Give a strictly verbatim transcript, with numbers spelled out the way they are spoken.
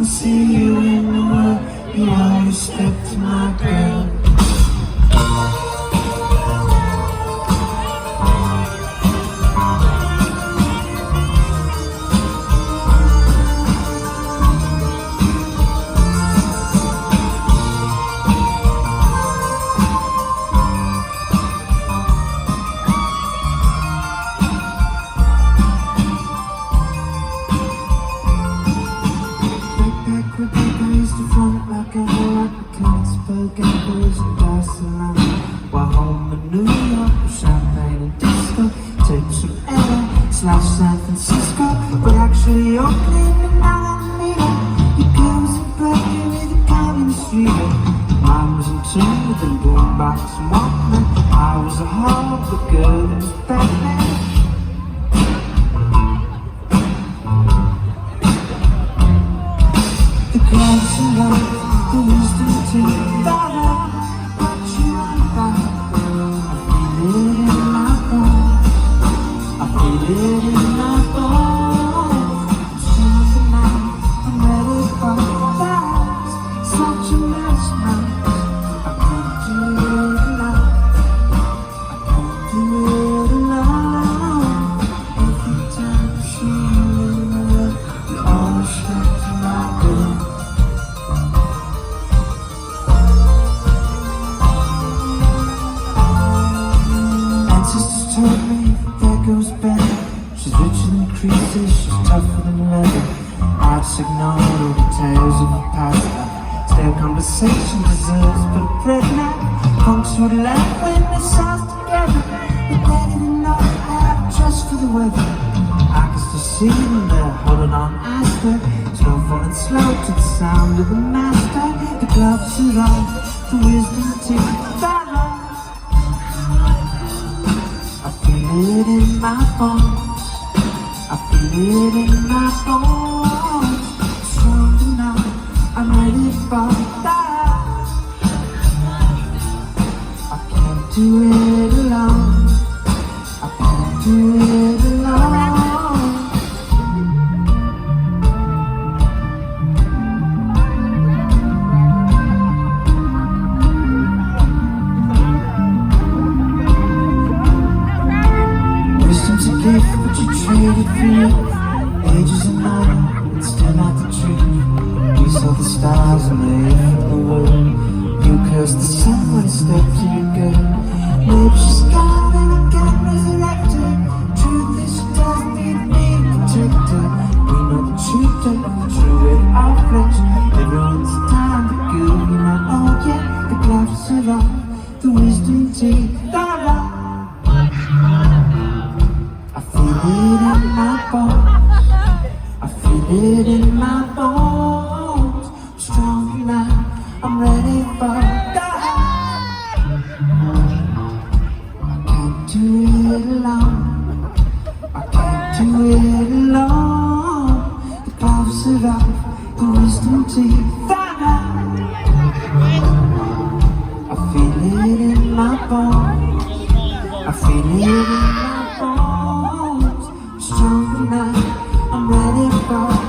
see you in the world. You all respect my girl. Like a whole Cannesburg and Paris and Barcelona, while home in New York with champagne and disco, tapes from L A slash San Francisco, but actually Oakland and Alameda. Your girl was in Berkeley with a county street. Mine was in tune with a boombox and Walkman. I was a hog, the girl that was Batman. The gloves and love, the wisdom to follow what you about. I feel it in my bones. I feel it in my bones. Something now, I'm ready for that. Such a mess, man. I can't do it alone. I can't do it alone. Every time I see you in the world, you always look to my girl. Told me that goes better. She's richer than creases, she's tougher than leather. I'd just ignore all the tales of her past. Their conversation deserves but a pregnant. Punks would laugh when they sat together, but they didn't know I had trust for the weather. I can still see them there, holding on as the snow falling slow to the sound of the master. The gloves are off, the wisdom teeth follow. I feel it in my bones. I feel it in my bones. Stronger now, I'm ready for that. I can't do it alone. I can't do it alone. Wisdom's a gift, but you traded for youth. Ages of night, and still not the truth. We saw the stars and they from the world. You cursed the sun when it stepped to your girl. Maybe she's gone and again resurrected. Truth is she doesn't need to be protected. We know the truth and the true with our flesh. Everyone's time to go, you know, oh yeah. The gloves are off, the wisdom teeth are off. I feel it in my bones. I feel it in my bones. Strong now, I'm ready for that. I can't do it alone. I can't do it alone. The gloves are off, the wisdom teeth are out. I feel it in my bones. I feel it in my bones. Stronger now, I'm ready for